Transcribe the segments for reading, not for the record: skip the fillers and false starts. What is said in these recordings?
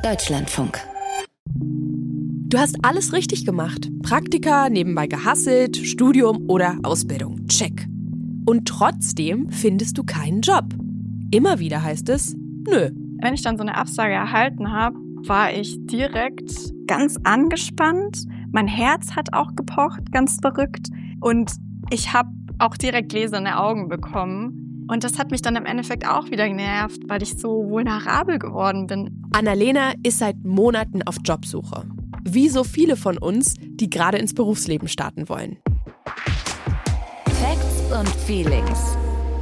Deutschlandfunk. Du hast alles richtig gemacht. Praktika, nebenbei gehasselt, Studium oder Ausbildung. Check. Und trotzdem findest du keinen Job. Immer wieder heißt es, nö. Wenn ich dann so eine Absage erhalten habe, war ich direkt ganz angespannt. Mein Herz hat auch gepocht, ganz verrückt. Und ich habe auch direkt gläserne Augen bekommen. Und das hat mich dann im Endeffekt auch wieder genervt, weil ich so vulnerabel geworden bin. Annalena ist seit Monaten auf Jobsuche. Wie so viele von uns, die gerade ins Berufsleben starten wollen. Facts und Feelings.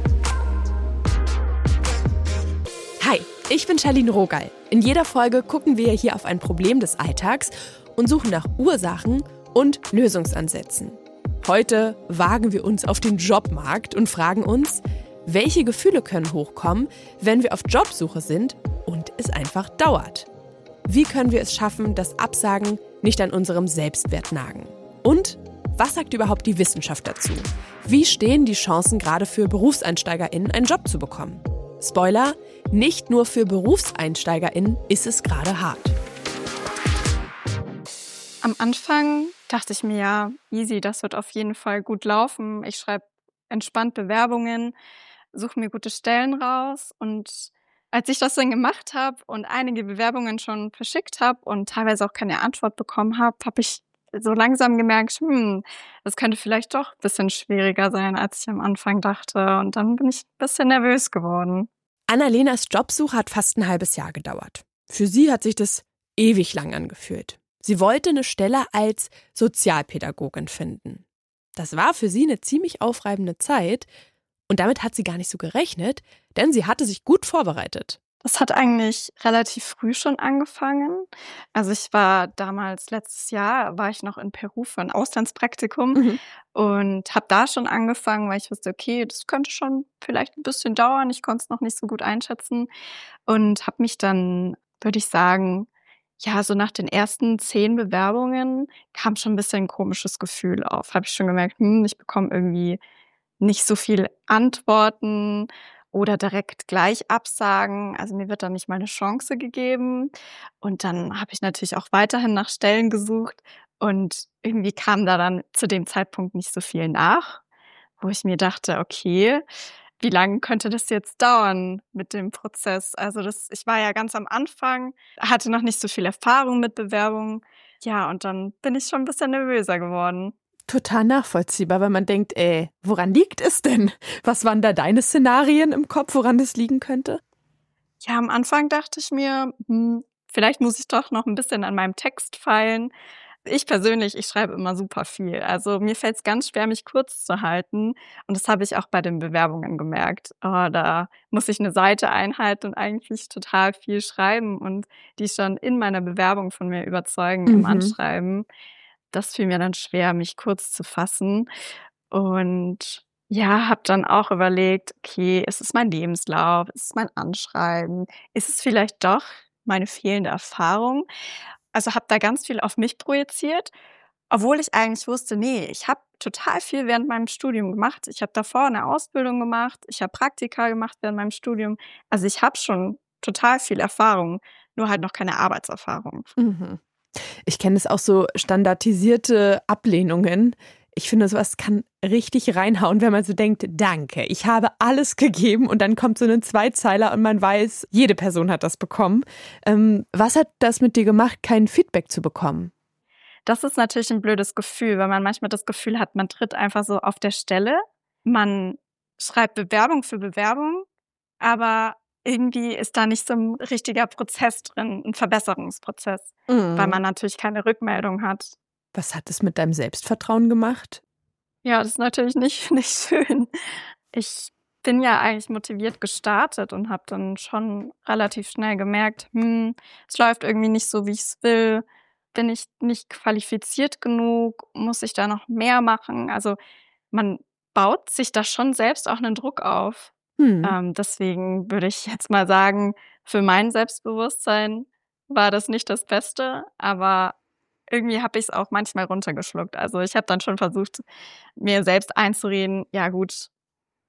Hi, ich bin Charlene Rogal. In jeder Folge gucken wir hier auf ein Problem des Alltags und suchen nach Ursachen und Lösungsansätzen. Heute wagen wir uns auf den Jobmarkt und fragen uns, welche Gefühle können hochkommen, wenn wir auf Jobsuche sind und es einfach dauert? Wie können wir es schaffen, dass Absagen nicht an unserem Selbstwert nagen? Und was sagt überhaupt die Wissenschaft dazu? Wie stehen die Chancen gerade für BerufseinsteigerInnen, einen Job zu bekommen? Spoiler, nicht nur für BerufseinsteigerInnen ist es gerade hart. Am Anfang dachte ich mir, ja, easy, das wird auf jeden Fall gut laufen. Ich schreibe entspannt Bewerbungen, suche mir gute Stellen raus. Und als ich das dann gemacht habe und einige Bewerbungen schon verschickt habe und teilweise auch keine Antwort bekommen habe, habe ich so langsam gemerkt, das könnte vielleicht doch ein bisschen schwieriger sein, als ich am Anfang dachte. Und dann bin ich ein bisschen nervös geworden. Annalenas Jobsuche hat fast ein halbes Jahr gedauert. Für sie hat sich das ewig lang angefühlt. Sie wollte eine Stelle als Sozialpädagogin finden. Das war für sie eine ziemlich aufreibende Zeit und damit hat sie gar nicht so gerechnet, denn sie hatte sich gut vorbereitet. Das hat eigentlich relativ früh schon angefangen. Also ich war damals, letztes Jahr, war ich noch in Peru für ein Auslandspraktikum und habe da schon angefangen, weil ich wusste, okay, das könnte schon vielleicht ein bisschen dauern. Ich konnte es noch nicht so gut einschätzen und habe mich dann, würde ich sagen, ja, so nach den ersten 10 Bewerbungen kam schon ein bisschen ein komisches Gefühl auf. Habe ich schon gemerkt, ich bekomme irgendwie nicht so viel Antworten oder direkt gleich Absagen. Also mir wird da nicht mal eine Chance gegeben. Und dann habe ich natürlich auch weiterhin nach Stellen gesucht und irgendwie kam da dann zu dem Zeitpunkt nicht so viel nach, wo ich mir dachte, okay, wie lange könnte das jetzt dauern mit dem Prozess? Also ich war ja ganz am Anfang, hatte noch nicht so viel Erfahrung mit Bewerbungen. Ja, und dann bin ich schon ein bisschen nervöser geworden. Total nachvollziehbar, weil man denkt, woran liegt es denn? Was waren da deine Szenarien im Kopf, woran das liegen könnte? Ja, am Anfang dachte ich mir, vielleicht muss ich doch noch ein bisschen an meinem Text feilen. Ich persönlich, ich schreibe immer super viel. Also mir fällt es ganz schwer, mich kurz zu halten. Und das habe ich auch bei den Bewerbungen gemerkt. Da muss ich eine Seite einhalten und eigentlich total viel schreiben und die schon in meiner Bewerbung von mir überzeugen im Anschreiben. Das fiel mir dann schwer, mich kurz zu fassen. Und ja, habe dann auch überlegt, okay, ist es mein Lebenslauf? Ist es mein Anschreiben? Ist es vielleicht doch meine fehlende Erfahrung? Also habe da ganz viel auf mich projiziert, obwohl ich eigentlich wusste, nee, ich habe total viel während meinem Studium gemacht. Ich habe davor eine Ausbildung gemacht, ich habe Praktika gemacht während meinem Studium. Also ich habe schon total viel Erfahrung, nur halt noch keine Arbeitserfahrung. Ich kenne es auch so standardisierte Ablehnungen. Ich finde, sowas kann richtig reinhauen, wenn man so denkt, danke, ich habe alles gegeben und dann kommt so ein Zweizeiler und man weiß, jede Person hat das bekommen. Was hat das mit dir gemacht, kein Feedback zu bekommen? Das ist natürlich ein blödes Gefühl, weil man manchmal das Gefühl hat, man tritt einfach so auf der Stelle. Man schreibt Bewerbung für Bewerbung, aber irgendwie ist da nicht so ein richtiger Prozess drin, ein Verbesserungsprozess, weil man natürlich keine Rückmeldung hat. Was hat es mit deinem Selbstvertrauen gemacht? Ja, das ist natürlich nicht schön. Ich bin ja eigentlich motiviert gestartet und habe dann schon relativ schnell gemerkt, es läuft irgendwie nicht so, wie ich es will. Bin ich nicht qualifiziert genug? Muss ich da noch mehr machen? Also man baut sich da schon selbst auch einen Druck auf. Deswegen würde ich jetzt mal sagen, für mein Selbstbewusstsein war das nicht das Beste, aber irgendwie habe ich es auch manchmal runtergeschluckt. Also ich habe dann schon versucht, mir selbst einzureden, ja gut,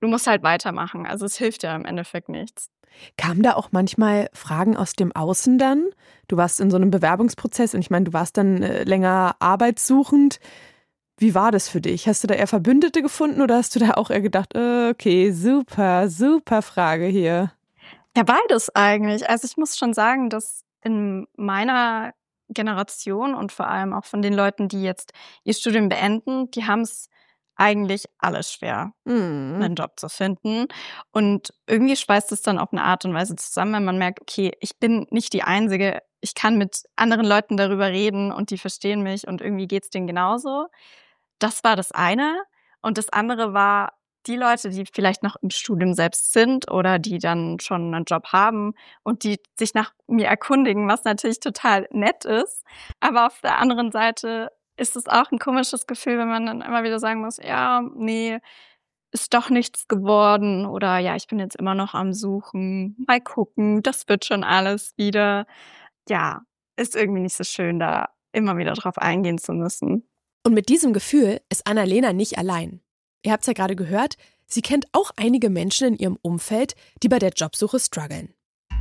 du musst halt weitermachen. Also es hilft ja im Endeffekt nichts. Kamen da auch manchmal Fragen aus dem Außen dann? Du warst in so einem Bewerbungsprozess und ich meine, du warst dann länger arbeitssuchend. Wie war das für dich? Hast du da eher Verbündete gefunden oder hast du da auch eher gedacht, okay, super, super Frage hier? Ja, beides eigentlich. Also ich muss schon sagen, dass in meiner Generation und vor allem auch von den Leuten, die jetzt ihr Studium beenden, die haben es eigentlich alles schwer, Mhm. einen Job zu finden. Und irgendwie schweißt es dann auf eine Art und Weise zusammen, wenn man merkt, okay, ich bin nicht die Einzige, ich kann mit anderen Leuten darüber reden und die verstehen mich und irgendwie geht's denen genauso. Das war das eine. Und das andere war die Leute, die vielleicht noch im Studium selbst sind oder die dann schon einen Job haben und die sich nach mir erkundigen, was natürlich total nett ist. Aber auf der anderen Seite ist es auch ein komisches Gefühl, wenn man dann immer wieder sagen muss: „Ja, ne, ist doch nichts geworden“ oder „Ja, ich bin jetzt immer noch am Suchen. Mal gucken, das wird schon alles wieder.“ Ja, ist irgendwie nicht so schön, da immer wieder drauf eingehen zu müssen. Und mit diesem Gefühl ist Annalena nicht allein. Ihr habt es ja gerade gehört, sie kennt auch einige Menschen in ihrem Umfeld, die bei der Jobsuche strugglen.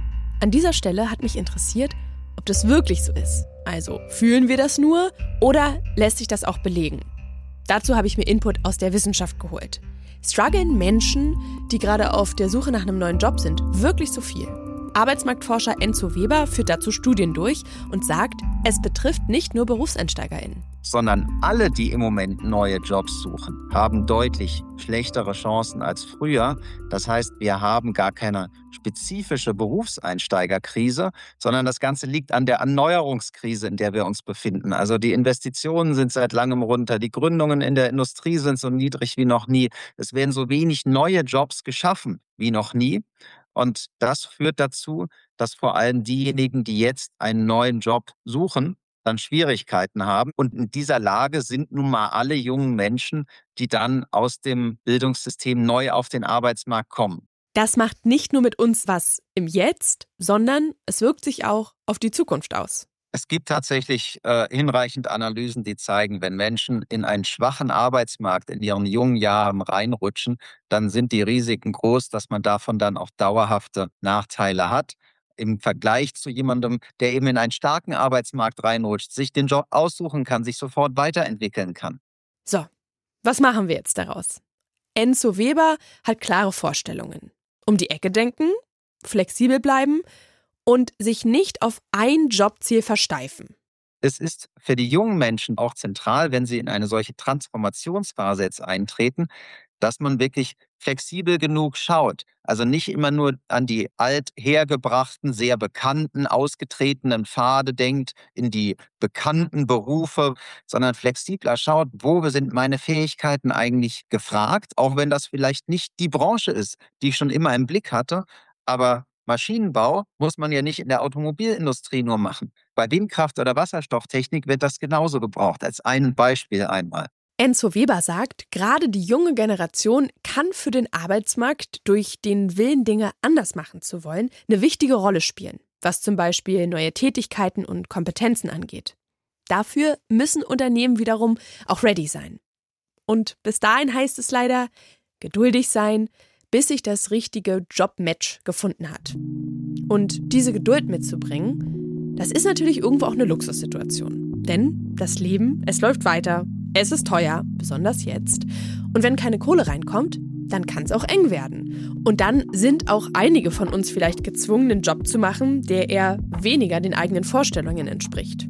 An dieser Stelle hat mich interessiert, ob das wirklich so ist. Also fühlen wir das nur oder lässt sich das auch belegen? Dazu habe ich mir Input aus der Wissenschaft geholt. Struggeln Menschen, die gerade auf der Suche nach einem neuen Job sind, wirklich so viel? Arbeitsmarktforscher Enzo Weber führt dazu Studien durch und sagt, es betrifft nicht nur BerufseinsteigerInnen. Sondern alle, die im Moment neue Jobs suchen, haben deutlich schlechtere Chancen als früher. Das heißt, wir haben gar keine spezifische Berufseinsteigerkrise, sondern das Ganze liegt an der Erneuerungskrise, in der wir uns befinden. Also die Investitionen sind seit langem runter, die Gründungen in der Industrie sind so niedrig wie noch nie. Es werden so wenig neue Jobs geschaffen wie noch nie. Und das führt dazu, dass vor allem diejenigen, die jetzt einen neuen Job suchen, dann Schwierigkeiten haben. Und in dieser Lage sind nun mal alle jungen Menschen, die dann aus dem Bildungssystem neu auf den Arbeitsmarkt kommen. Das macht nicht nur mit uns was im Jetzt, sondern es wirkt sich auch auf die Zukunft aus. Es gibt tatsächlich hinreichend Analysen, die zeigen, wenn Menschen in einen schwachen Arbeitsmarkt in ihren jungen Jahren reinrutschen, dann sind die Risiken groß, dass man davon dann auch dauerhafte Nachteile hat. Im Vergleich zu jemandem, der eben in einen starken Arbeitsmarkt reinrutscht, sich den Job aussuchen kann, sich sofort weiterentwickeln kann. So, was machen wir jetzt daraus? Enzo Weber hat klare Vorstellungen. Um die Ecke denken, flexibel bleiben und sich nicht auf ein Jobziel versteifen. Es ist für die jungen Menschen auch zentral, wenn sie in eine solche Transformationsphase jetzt eintreten, dass man wirklich flexibel genug schaut. Also nicht immer nur an die althergebrachten, sehr bekannten, ausgetretenen Pfade denkt, in die bekannten Berufe, sondern flexibler schaut, wo sind meine Fähigkeiten eigentlich gefragt, auch wenn das vielleicht nicht die Branche ist, die ich schon immer im Blick hatte. Aber Maschinenbau muss man ja nicht in der Automobilindustrie nur machen. Bei Windkraft- oder Wasserstofftechnik wird das genauso gebraucht, als ein Beispiel einmal. Enzo Weber sagt, gerade die junge Generation kann für den Arbeitsmarkt durch den Willen, Dinge anders machen zu wollen, eine wichtige Rolle spielen, was zum Beispiel neue Tätigkeiten und Kompetenzen angeht. Dafür müssen Unternehmen wiederum auch ready sein. Und bis dahin heißt es leider, geduldig sein, bis sich das richtige Jobmatch gefunden hat. Und diese Geduld mitzubringen, das ist natürlich irgendwo auch eine Luxussituation. Denn das Leben, es läuft weiter. Es ist teuer, besonders jetzt. Und wenn keine Kohle reinkommt, dann kann es auch eng werden. Und dann sind auch einige von uns vielleicht gezwungen, einen Job zu machen, der eher weniger den eigenen Vorstellungen entspricht.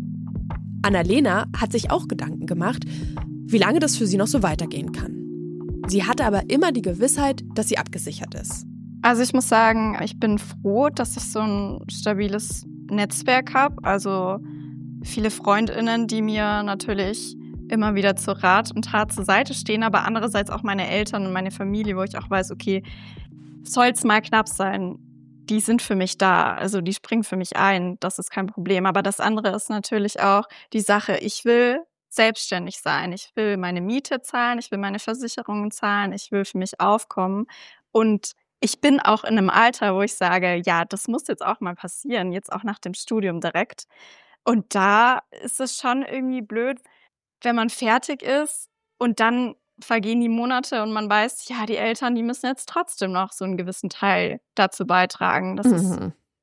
Annalena hat sich auch Gedanken gemacht, wie lange das für sie noch so weitergehen kann. Sie hatte aber immer die Gewissheit, dass sie abgesichert ist. Also ich muss sagen, ich bin froh, dass ich so ein stabiles Netzwerk habe. Also viele FreundInnen, die mir natürlich immer wieder zu Rat und Tat zur Seite stehen, aber andererseits auch meine Eltern und meine Familie, wo ich auch weiß, okay, soll es mal knapp sein, die sind für mich da, also die springen für mich ein, das ist kein Problem. Aber das andere ist natürlich auch die Sache, ich will selbstständig sein, ich will meine Miete zahlen, ich will meine Versicherungen zahlen, ich will für mich aufkommen und ich bin auch in einem Alter, wo ich sage, ja, das muss jetzt auch mal passieren, jetzt auch nach dem Studium direkt. Und da ist es schon irgendwie blöd, wenn man fertig ist und dann vergehen die Monate und man weiß, ja, die Eltern, die müssen jetzt trotzdem noch so einen gewissen Teil dazu beitragen. Das ist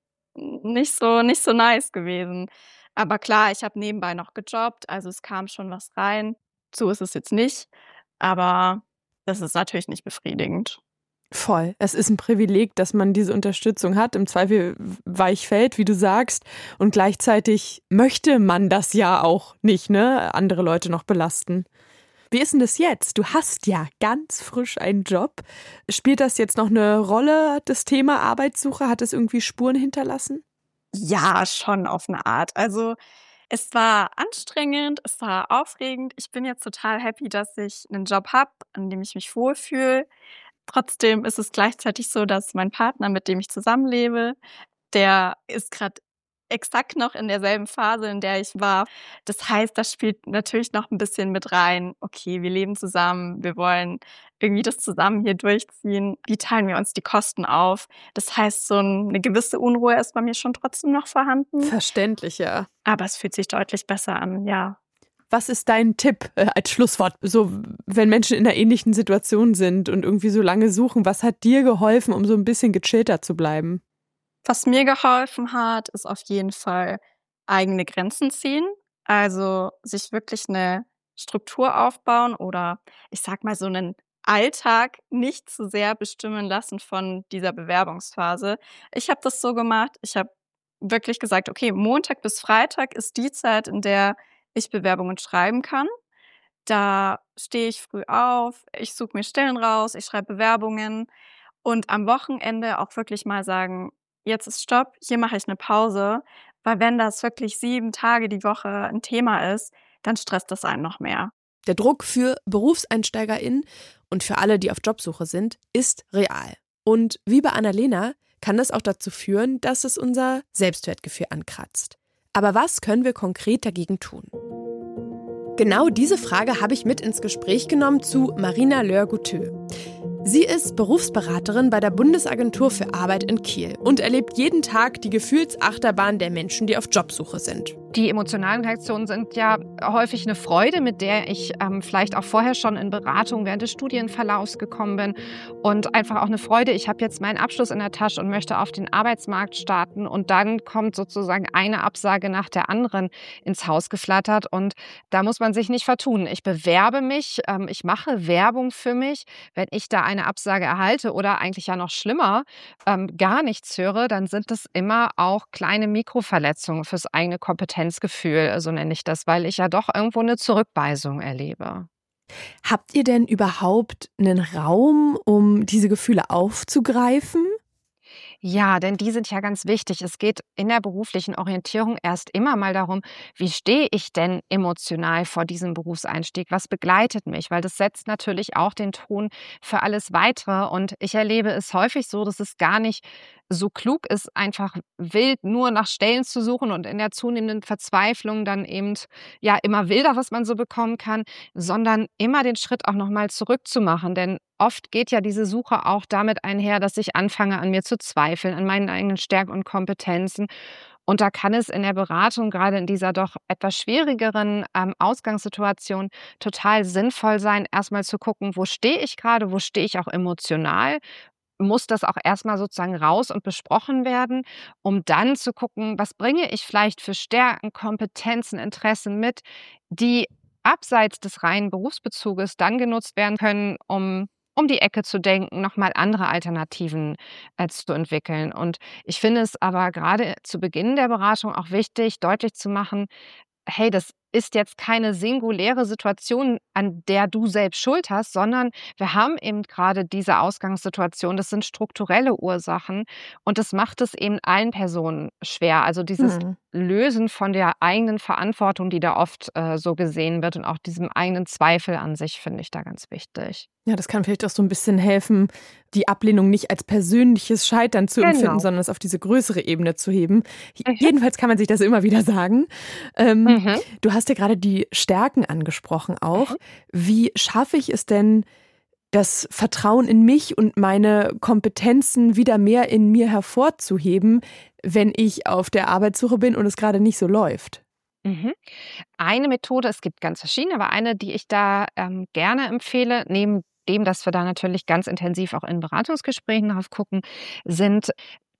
nicht so nice gewesen. Aber klar, ich habe nebenbei noch gejobbt, also es kam schon was rein. So ist es jetzt nicht, aber das ist natürlich nicht befriedigend. Voll. Es ist ein Privileg, dass man diese Unterstützung hat, im Zweifel weich fällt, wie du sagst. Und gleichzeitig möchte man das ja auch nicht, ne? Andere Leute noch belasten. Wie ist denn das jetzt? Du hast ja ganz frisch einen Job. Spielt das jetzt noch eine Rolle, das Thema Arbeitssuche? Hat es irgendwie Spuren hinterlassen? Ja, schon auf eine Art. Also, es war anstrengend, es war aufregend. Ich bin jetzt total happy, dass ich einen Job habe, an dem ich mich wohlfühle. Trotzdem ist es gleichzeitig so, dass mein Partner, mit dem ich zusammenlebe, der ist gerade exakt noch in derselben Phase, in der ich war. Das heißt, das spielt natürlich noch ein bisschen mit rein. Okay, wir leben zusammen, wir wollen irgendwie das zusammen hier durchziehen. Wie teilen wir uns die Kosten auf? Das heißt, so 'ne gewisse Unruhe ist bei mir schon trotzdem noch vorhanden, Verständlich, ja. aber es fühlt sich deutlich besser an, ja. Was ist dein Tipp als Schlusswort? So, wenn Menschen in einer ähnlichen Situation sind und irgendwie so lange suchen, was hat dir geholfen, um so ein bisschen gechillter zu bleiben? Was mir geholfen hat, ist auf jeden Fall eigene Grenzen ziehen. Also, sich wirklich eine Struktur aufbauen oder ich sage mal, so einen Alltag nicht zu sehr bestimmen lassen von dieser Bewerbungsphase. Ich habe das so gemacht, ich habe wirklich gesagt: „Okay, Montag bis Freitag ist die Zeit, in der ich Bewerbungen schreiben kann.“ Da stehe ich früh auf, ich suche mir Stellen raus, ich schreibe Bewerbungen und am Wochenende auch wirklich mal sagen: „Jetzt ist Stopp, hier mache ich 'ne Pause“, weil wenn das wirklich 7 Tage die Woche 'n Thema ist, dann stresst das einen noch mehr. Der Druck für BerufseinsteigerInnen und für alle, die auf Jobsuche sind, ist real. Und wie bei Annalena kann das auch dazu führen, dass es unser Selbstwertgefühl ankratzt. Aber was können wir konkret dagegen tun? Genau diese Frage habe ich mit ins Gespräch genommen zu Marina Löhr-Gutö. Sie ist Berufsberaterin bei der Bundesagentur für Arbeit in Kiel und erlebt jeden Tag die Gefühlsachterbahn der Menschen, die auf Jobsuche sind. Die emotionalen Reaktionen sind ja häufig eine Freude, mit der ich vielleicht auch vorher schon in Beratung während des Studienverlaufs gekommen bin und einfach auch eine Freude, ich habe jetzt meinen Abschluss in der Tasche und möchte auf den Arbeitsmarkt starten und dann kommt sozusagen eine Absage nach der anderen ins Haus geflattert und da muss man sich nicht vertun. Ich bewerbe mich, ich mache Werbung für mich. Wenn ich da eine Absage erhalte oder eigentlich ja noch schlimmer, gar nichts höre, dann sind das immer auch kleine Mikroverletzungen fürs eigene Kompetenzgefühl, so nenne ich das, weil ich ja doch irgendwo eine Zurückweisung erlebe. Habt ihr denn überhaupt einen Raum, um diese Gefühle aufzugreifen? Ja, denn die sind ja ganz wichtig. Es geht in der beruflichen Orientierung erst immer mal darum, wie stehe ich denn emotional vor diesem Berufseinstieg? Was begleitet mich? Weil das setzt natürlich auch den Ton für alles Weitere. Und ich erlebe es häufig so, dass es gar nicht so klug ist, einfach wild nur nach Stellen zu suchen und in der zunehmenden Verzweiflung dann eben ja immer wilder, was man so bekommen kann, sondern immer den Schritt auch nochmal zurückzumachen. Denn oft geht ja diese Suche auch damit einher, dass ich anfange, an mir zu zweifeln, an meinen eigenen Stärken und Kompetenzen. Und da kann es in der Beratung, gerade in dieser doch etwas schwierigeren Ausgangssituation, total sinnvoll sein, erstmal zu gucken, wo stehe ich gerade, wo stehe ich auch emotional. Muss das auch erstmal sozusagen raus und besprochen werden, um dann zu gucken, was bringe ich vielleicht für Stärken, Kompetenzen, Interessen mit, die abseits des reinen Berufsbezuges dann genutzt werden können, um die Ecke zu denken, nochmal andere Alternativen zu entwickeln. Und ich finde es aber gerade zu Beginn der Beratung auch wichtig, deutlich zu machen, hey, das ist jetzt keine singuläre Situation, an der du selbst Schuld hast, sondern wir haben eben gerade diese Ausgangssituation. Das sind strukturelle Ursachen und das macht es eben allen Personen schwer. Also dieses Lösen von der eigenen Verantwortung, die da oft so gesehen wird und auch diesem eigenen Zweifel an sich, finde ich da ganz wichtig. Ja, das kann vielleicht auch so ein bisschen helfen, die Ablehnung nicht als persönliches Scheitern zu empfinden, sondern es auf diese größere Ebene zu heben. Jedenfalls kann man sich das immer wieder sagen. Du hast ja gerade die Stärken angesprochen auch. Wie schaffe ich es denn, das Vertrauen in mich und meine Kompetenzen wieder mehr in mir hervorzuheben, wenn ich auf der Arbeitssuche bin und es gerade nicht so läuft? Eine Methode, es gibt ganz verschiedene, aber eine, die ich da gerne empfehle, neben dem, dass wir da natürlich ganz intensiv auch in Beratungsgesprächen drauf gucken, sind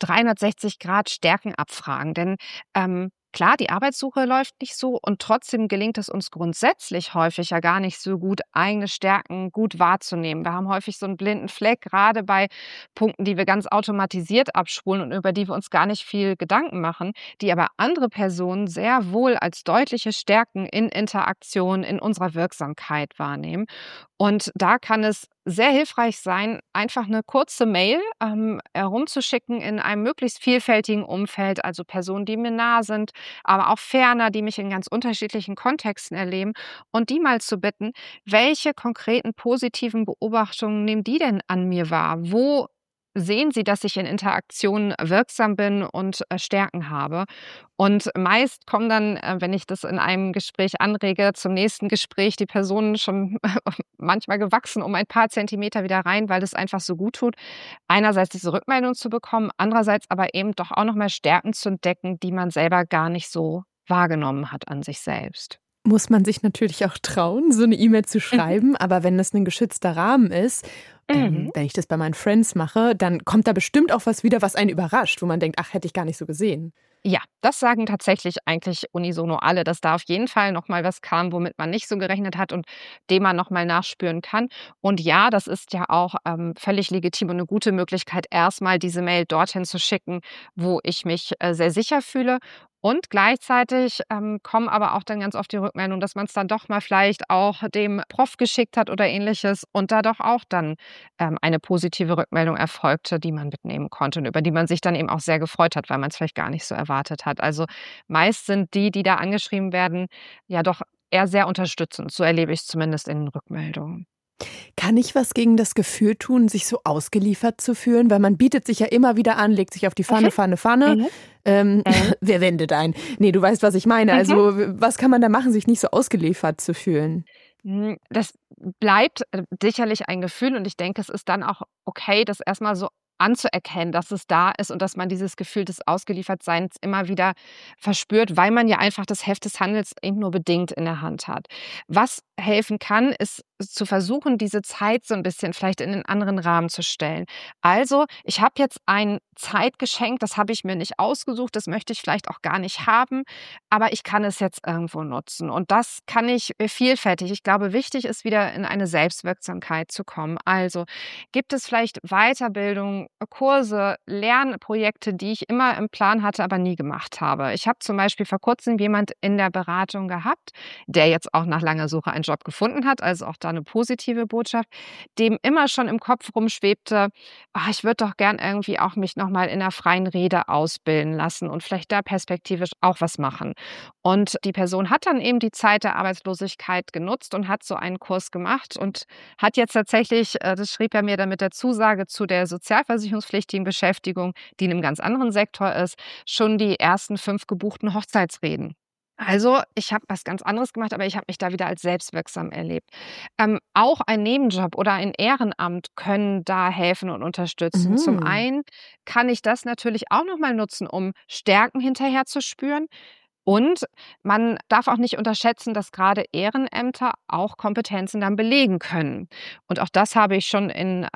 360 Grad Stärken abfragen. Denn klar, die Arbeitssuche läuft nicht so und trotzdem gelingt es uns grundsätzlich häufig ja gar nicht so gut, eigene Stärken gut wahrzunehmen. Wir haben häufig so einen blinden Fleck, gerade bei Punkten, die wir ganz automatisiert abspulen und über die wir uns gar nicht viel Gedanken machen, die aber andere Personen sehr wohl als deutliche Stärken in Interaktion, in unserer Wirksamkeit wahrnehmen. Und da kann es sehr hilfreich sein, einfach eine kurze Mail herumzuschicken in einem möglichst vielfältigen Umfeld, also Personen, die mir nah sind, aber auch ferner, die mich in ganz unterschiedlichen Kontexten erleben und die mal zu bitten, welche konkreten positiven Beobachtungen nehmen die denn an mir wahr? Wo sehen Sie, dass ich in Interaktion wirksam bin und Stärken habe? Und meist kommen dann, wenn ich das in einem Gespräch anrege, zum nächsten Gespräch die Personen schon manchmal gewachsen um ein paar Zentimeter wieder rein, weil das einfach so gut tut, einerseits diese Rückmeldung zu bekommen, andererseits aber eben doch auch nochmal Stärken zu entdecken, die man selber gar nicht so wahrgenommen hat an sich selbst. Muss man sich natürlich auch trauen, so eine E-Mail zu schreiben, aber wenn das ein geschützter Rahmen ist, wenn ich das bei meinen Friends mache, dann kommt da bestimmt auch was wieder, was einen überrascht, wo man denkt, ach, hätte ich gar nicht so gesehen. Ja, das sagen tatsächlich eigentlich unisono alle, dass da auf jeden Fall nochmal was kam, womit man nicht so gerechnet hat und dem man nochmal nachspüren kann. Und ja, das ist ja auch völlig legitim und eine gute Möglichkeit, erstmal diese Mail dorthin zu schicken, wo ich mich sehr sicher fühle. Und gleichzeitig kommen aber auch dann ganz oft die Rückmeldungen, dass man es dann doch mal vielleicht auch dem Prof geschickt hat oder Ähnliches und da doch auch dann eine positive Rückmeldung erfolgte, die man mitnehmen konnte und über die man sich dann eben auch sehr gefreut hat, weil man es vielleicht gar nicht so erwartet hat. Also meist sind die da angeschrieben werden, ja doch eher sehr unterstützend. So erlebe ich es zumindest in den Rückmeldungen. Kann ich was gegen das Gefühl tun, sich so ausgeliefert zu fühlen? Weil man bietet sich ja immer wieder an, legt sich auf die Pfanne. Wer wendet ein? Nee, du weißt, was ich meine. Also was kann man da machen, sich nicht so ausgeliefert zu fühlen? Das bleibt sicherlich ein Gefühl und ich denke, es ist dann auch okay, das erstmal so anzuerkennen, dass es da ist und dass man dieses Gefühl des Ausgeliefertseins immer wieder verspürt, weil man ja einfach das Heft des Handels eben nur bedingt in der Hand hat. Was helfen kann, ist zu versuchen, diese Zeit so ein bisschen vielleicht in einen anderen Rahmen zu stellen. Also, ich habe jetzt ein Zeitgeschenk, das habe ich mir nicht ausgesucht, das möchte ich vielleicht auch gar nicht haben, aber ich kann es jetzt irgendwo nutzen. Und das kann ich vielfältig. Ich glaube, wichtig ist, wieder in eine Selbstwirksamkeit zu kommen. Also, gibt es vielleicht Weiterbildung, Kurse, Lernprojekte, die ich immer im Plan hatte, aber nie gemacht habe. Ich habe zum Beispiel vor kurzem jemand in der Beratung gehabt, der jetzt auch nach langer Suche einen Job gefunden hat, also auch da eine positive Botschaft, dem immer schon im Kopf rumschwebte, ich würde doch gern irgendwie auch mich nochmal in der freien Rede ausbilden lassen und vielleicht da perspektivisch auch was machen. Und die Person hat dann eben die Zeit der Arbeitslosigkeit genutzt und hat so einen Kurs gemacht und hat jetzt tatsächlich, das schrieb er mir dann mit der Zusage zu der sozialversicherungspflichtigen Beschäftigung, die in einem ganz anderen Sektor ist, schon die ersten 5 gebuchten Hochzeitsreden. Also, ich habe was ganz anderes gemacht, aber ich habe mich da wieder als selbstwirksam erlebt. Auch ein Nebenjob oder ein Ehrenamt können da helfen und unterstützen. Zum einen kann ich das natürlich auch nochmal nutzen, um Stärken hinterher zu spüren. Und man darf auch nicht unterschätzen, dass gerade Ehrenämter auch Kompetenzen dann belegen können. Und auch das habe ich schon in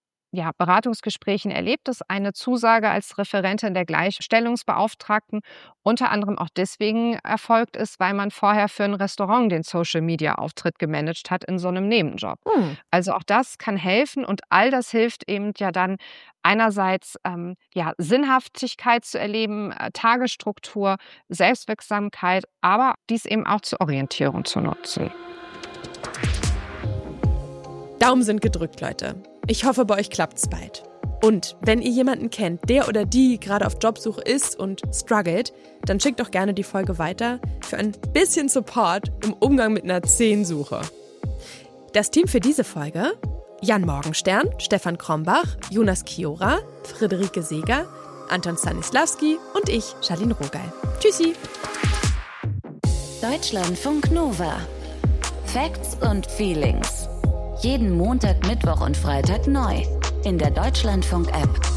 Beratungsgesprächen erlebt, dass eine Zusage als Referentin der Gleichstellungsbeauftragten unter anderem auch deswegen erfolgt ist, weil man vorher für ein Restaurant den Social-Media-Auftritt gemanagt hat in so einem Nebenjob. Also auch das kann helfen und all das hilft eben ja dann einerseits Sinnhaftigkeit zu erleben, Tagesstruktur, Selbstwirksamkeit, aber dies eben auch zur Orientierung zu nutzen. Daumen sind gedrückt, Leute. Ich hoffe, bei euch klappt's bald. Und wenn ihr jemanden kennt, der oder die gerade auf Jobsuche ist und struggelt, dann schickt doch gerne die Folge weiter für ein bisschen Support im Umgang mit einer 10-Suche. Das Team für diese Folge: Jan Morgenstern, Stefan Krombach, Jonas Kiora, Friederike Seeger, Anton Stanislawski und ich, Charlene Rogal. Tschüssi! Deutschlandfunk Nova. Facts und Feelings. Jeden Montag, Mittwoch und Freitag neu in der Deutschlandfunk-App.